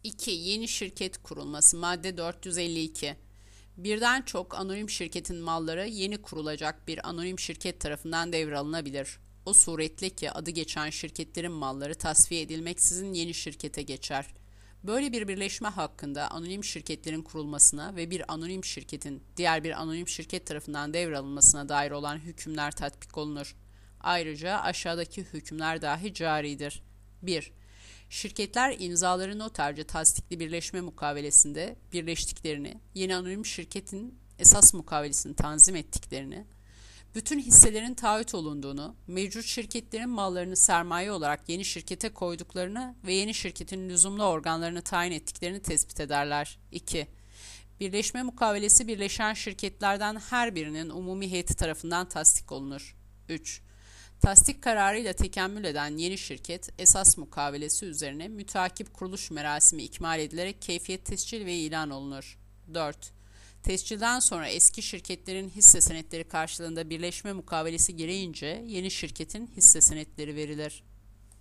2. Yeni şirket kurulması. Madde 452. Birden çok anonim şirketin malları yeni kurulacak bir anonim şirket tarafından devralınabilir. O suretle ki adı geçen şirketlerin malları tasfiye edilmeksizin yeni şirkete geçer. Böyle bir birleşme hakkında anonim şirketlerin kurulmasına ve bir anonim şirketin diğer bir anonim şirket tarafından devralınmasına dair olan hükümler tatbik olunur. Ayrıca aşağıdaki hükümler dahi caridir. 1. Şirketler imzaları noterce tasdikli birleşme mukavelesinde birleştiklerini, yeni anonim şirketin esas mukavelesini tanzim ettiklerini, bütün hisselerin taahhüt olunduğunu, mevcut şirketlerin mallarını sermaye olarak yeni şirkete koyduklarını ve yeni şirketin lüzumlu organlarını tayin ettiklerini tespit ederler. 2. Birleşme mukavelesi birleşen şirketlerden her birinin umumi heyeti tarafından tasdik olunur. 3. Tasdik kararıyla tekemmül eden yeni şirket, esas mukavelesi üzerine müteakip kuruluş merasimi ikmal edilerek keyfiyet tescil ve ilan olunur. 4. Tescilden sonra eski şirketlerin hisse senetleri karşılığında birleşme mukavelesi gereğince yeni şirketin hisse senetleri verilir.